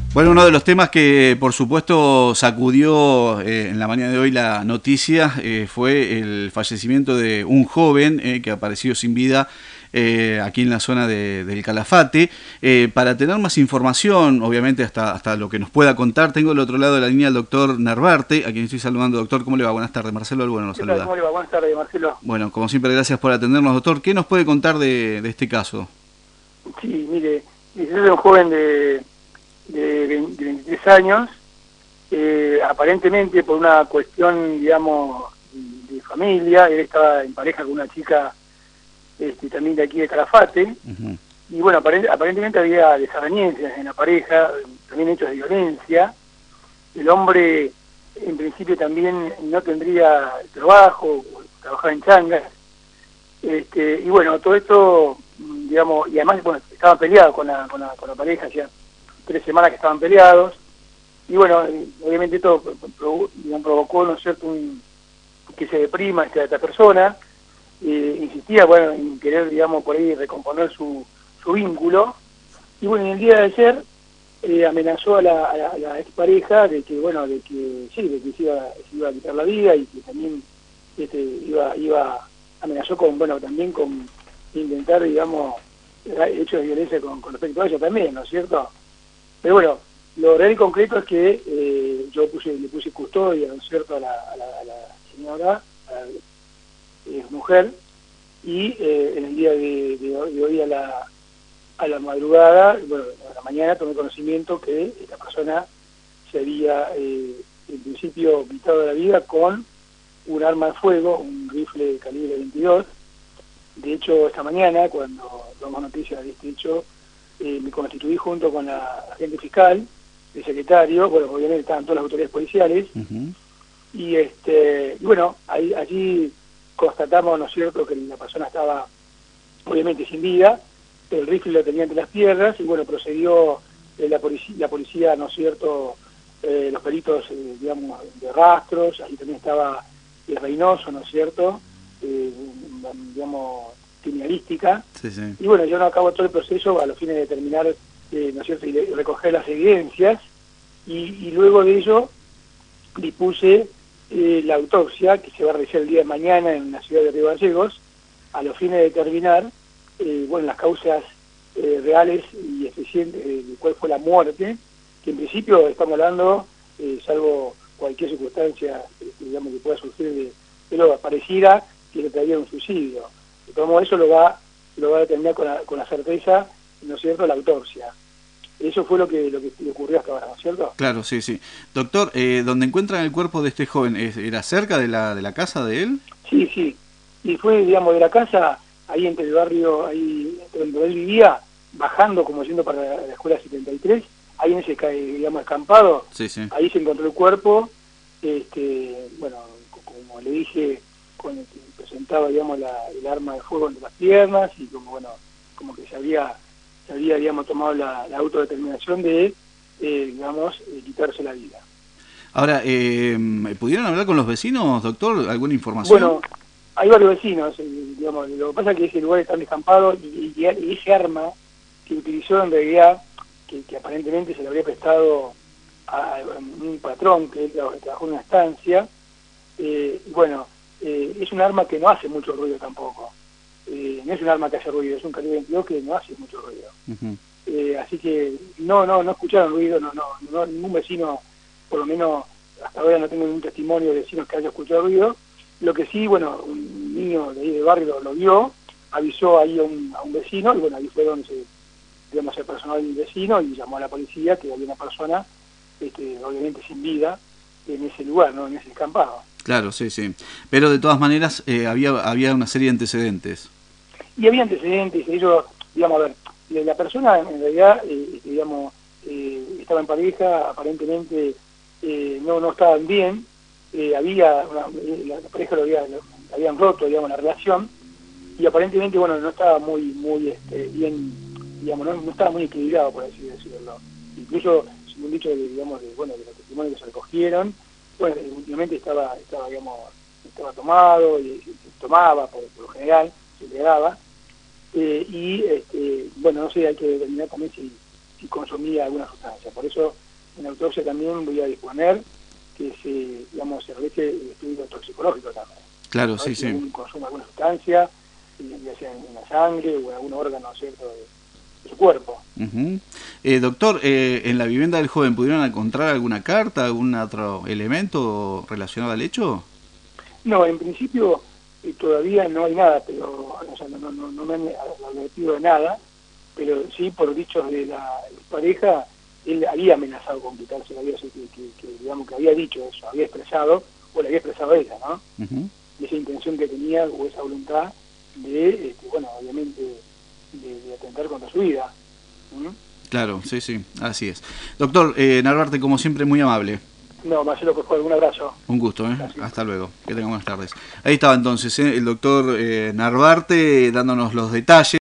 Bueno, uno de los temas que por supuesto sacudió en la mañana de hoy la noticia fue el fallecimiento de un joven que apareció sin vida aquí en la zona del Calafate. Para tener más información, obviamente hasta lo que nos pueda contar, tengo al otro lado de la línea al doctor Narvarte, a quien estoy saludando. Doctor, ¿cómo le va? Buenas tardes. Marcelo Albueno nos ¿Qué tal? saluda. ¿Cómo le va? Buenas tardes, Marcelo. Bueno, como siempre, gracias por atendernos, doctor. ¿Qué nos puede contar de este caso? Sí, mire, yo soy un joven de 23 años, aparentemente por una cuestión, digamos, de familia. Él estaba en pareja con una chica también de aquí de Calafate, Uh-huh. y bueno, aparentemente había desavenencias en la pareja, también hechos de violencia. El hombre, en principio, también no tendría trabajo, trabajaba en changas. Y bueno, todo esto, digamos, y además, bueno, estaban peleados con la pareja, hacía 3 semanas que estaban peleados, y bueno, obviamente esto digamos, provocó, ¿no es cierto?, que se deprima esta persona. Insistía, bueno, en querer, digamos, por ahí recomponer su vínculo, y bueno, en el día de ayer amenazó a la expareja de que, bueno, de que sí, de que se iba a quitar la vida, y que también amenazó con, bueno, también con intentar, digamos, hechos de violencia con respecto a ella también, ¿no es cierto? Pero bueno, lo real y concreto es que yo le puse custodia, ¿no es cierto?, a la señora, a la mujer, y en el día de hoy a la madrugada, bueno, a la mañana tomé conocimiento que esta persona se había, en principio, quitado la vida con un arma de fuego, un rifle de calibre 22. De hecho, esta mañana, cuando tomamos noticias de este hecho, me constituí junto con la agente fiscal, el secretario, bueno, obviamente estaban todas las autoridades policiales, Uh-huh. y bueno, allí constatamos, ¿no es cierto?, que la persona estaba obviamente sin vida, el rifle lo tenía entre las piernas, y bueno, procedió la policía, ¿no es cierto?, los peritos, digamos, de rastros. Ahí también estaba Reynoso, ¿no es cierto?, digamos, criminalística. Sí, sí. Y bueno, yo no acabo todo el proceso a los fines de terminar, ¿no es cierto?, y recoger las evidencias, y luego de ello dispuse la autopsia, que se va a realizar el día de mañana en la ciudad de Río Gallegos, a los fines de determinar, bueno, las causas reales y eficientes de cuál fue la muerte, que en principio estamos hablando, salvo cualquier circunstancia, digamos, que pueda surgir pero pareciera que se traía un suicidio. Como eso lo va a determinar con la certeza, ¿no es cierto?, la autopsia. Eso fue lo que le ocurrió hasta ahora, ¿no es cierto? Claro, sí, sí. Doctor, ¿dónde encuentran el cuerpo de este joven? ¿Era cerca de la casa de él? Sí, sí. Y fue, digamos, de la casa, ahí entre el barrio, ahí donde él vivía, bajando, como yendo para la escuela 73, ahí en ese, digamos, escampado, Sí, sí. ahí se encontró el cuerpo. Bueno, como le dije, que presentaba, digamos, el arma de fuego entre las piernas, y como, bueno, como que se había, digamos, tomado la autodeterminación de, digamos, quitarse la vida. Ahora, ¿pudieron hablar con los vecinos, doctor? ¿Alguna información? Bueno, hay varios vecinos, digamos, lo que pasa es que ese lugar está descampado, y ese arma que utilizó en realidad, que aparentemente se le habría prestado a un patrón que él trabajó en una estancia. Bueno, es un arma que no hace mucho ruido tampoco. No es un arma que hace ruido, es un calibre 22 que no hace mucho ruido. Uh-huh. Así que no escucharon ruido, ningún vecino, por lo menos hasta ahora no tengo ningún testimonio de vecinos que haya escuchado ruido. Lo que sí, bueno, un niño de ahí del barrio lo vio, avisó ahí a un vecino, y bueno, ahí fue donde digamos, el personal del vecino, y llamó a la policía que había una persona, obviamente sin vida, en ese lugar, ¿no?, en ese escampado. Claro, sí, sí. Pero de todas maneras había una serie de antecedentes. Y había antecedentes, ellos, digamos, a ver, la persona en realidad, digamos, estaba en pareja, aparentemente no estaban bien. La pareja lo habían roto, digamos, la relación, y aparentemente, bueno, no estaba muy bien, digamos, no estaba muy equilibrado, por así decirlo. Incluso, según dicho, digamos, bueno, de los testimonios que se recogieron, bueno, últimamente digamos, estaba tomado, y se tomaba por lo general, se le daba. Bueno, no sé, hay que determinar también si consumía alguna sustancia. Por eso en la autopsia también voy a disponer que se realice el estudio toxicológico también. Claro, ¿No? sí, Si sí. consume alguna sustancia, ya sea en la sangre o en algún órgano, ¿cierto?, de su cuerpo. Uh-huh. Doctor, ¿en la vivienda del joven pudieron encontrar alguna carta, algún otro elemento relacionado al hecho? No, en principio todavía no hay nada, pero o sea, no me han advertido de nada, pero sí, por dichos de la pareja, él había amenazado con quitarse la vida, digamos que había dicho eso, había expresado, o le había expresado a ella, ¿no? Uh-huh. Esa intención que tenía, o esa voluntad de, bueno, obviamente, de atentar contra su vida. ¿Mm? Claro, sí, sí, así es. Doctor, Narvarte, como siempre, muy amable. No, Marcelo, por favor, un abrazo. Un gusto, ¿eh? Gracias. Hasta luego. Que tengan buenas tardes. Ahí estaba entonces el doctor Narvarte dándonos los detalles.